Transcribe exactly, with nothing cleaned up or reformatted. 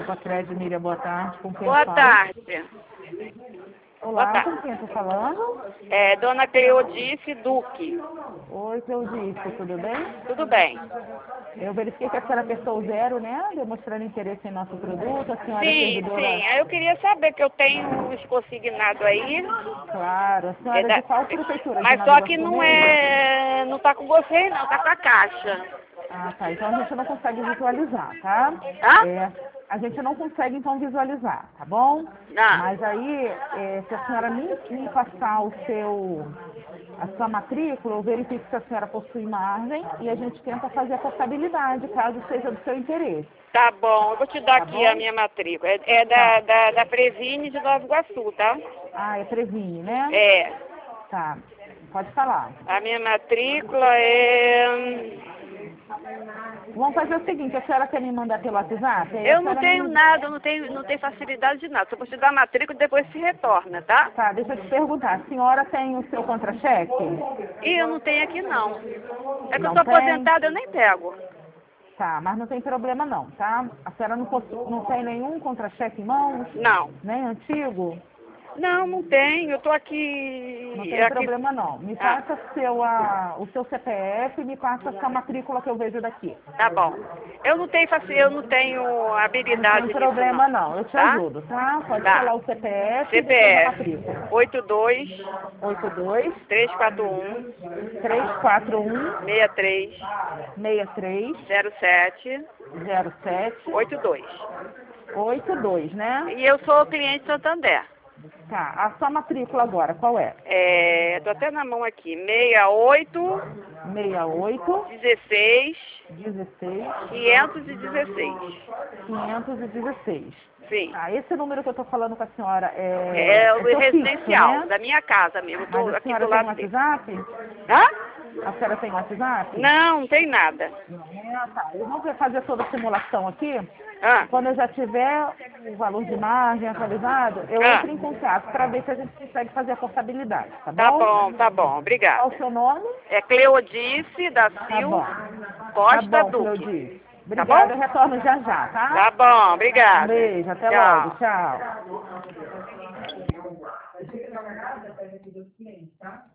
Grupo Crédito, Miriam, boa tarde. Com quem Boa falo? tarde. Olá, Boa tarde. com quem estou falando? É, Dona Cleodice Duque. Oi, Cleodice, tudo bem? Tudo bem? Eu verifiquei que a senhora apertou o zero, né? Demonstrando interesse em nosso produto. A senhora é Sim, servidora... sim. Aí eu queria saber que eu tenho uns consignados aí. Claro. A É senhora é da- de qual prefeitura? De Mas só Nova que Iguaçu não mesmo? é. Não tá com vocês não, tá com a caixa. Ah, tá. Então a gente não consegue visualizar, tá? Hã? É, a gente não consegue, então, visualizar, tá bom? Ah, Mas aí, é, se a senhora me, me passar o seu, a sua matrícula, eu verifico se a senhora possui margem e a gente tenta fazer a portabilidade, caso seja do seu interesse, tá bom. Eu vou te dar tá aqui a bom? minha matrícula. É, é da, Tá. da, da Previne de Nova Iguaçu, tá? Ah, é Previne, né? É. Tá. Pode falar. A minha matrícula é. Vamos fazer o seguinte, a senhora quer me mandar pelo WhatsApp? Aí a Eu não senhora me... tenho nada, eu não tenho, não tenho facilidade de nada. Só vou te dar a matrícula e depois se retorna, tá? Tá, deixa eu te perguntar. A senhora tem o seu contra-cheque? E eu não tenho aqui não. É que eu Não sou tem? aposentada, eu nem pego. Tá, mas não tem problema não, tá? A senhora não, possu- não tem nenhum contra-cheque em mãos? Não. Nem antigo? Não, não tenho. Eu tô aqui. Não tem aqui. problema não. Me Ah, passa seu, ah, o seu C P F e me passa a sua matrícula que eu vejo daqui. tá bom. Eu não tenho faci- eu não tenho Não habilidade tem nisso problema não. não, eu te Tá? ajudo, tá? Pode Tá. falar o C P F e depois a CPF matrícula. oito dois oito dois, três quatro um três quatro um, seis três seis três zero sete zero sete oito dois. oito dois, né? E eu sou cliente Santander. Tá, a sua matrícula agora, qual é? É, tô até na mão aqui. seis oito sessenta e oito, dezesseis dezesseis, quinhentos e dezesseis. quinhentos e dezesseis. Sim. Ah, esse número que eu estou falando com a senhora é, É é o seu fixo, residencial, né? da minha casa mesmo. Eu Mas tô a aqui senhora do tem lado dele. WhatsApp? Hã? A senhora tem WhatsApp? Não, não tem nada. Ah, tá. Eu vou fazer toda a simulação aqui. Ah, Quando eu já tiver o valor de margem atualizado, eu ah. entro em contato para ver se a gente consegue fazer a portabilidade, tá bom? Tá bom, tá bom. Qual Obrigada. o seu nome? É Cleodice da Tá Silva bom. Costa Tá bom, Duque. Cleodice. Tá bom? Obrigada, eu retorno já já, tá? Tá bom, Um obrigada. beijo, até logo. Tchau. Tchau.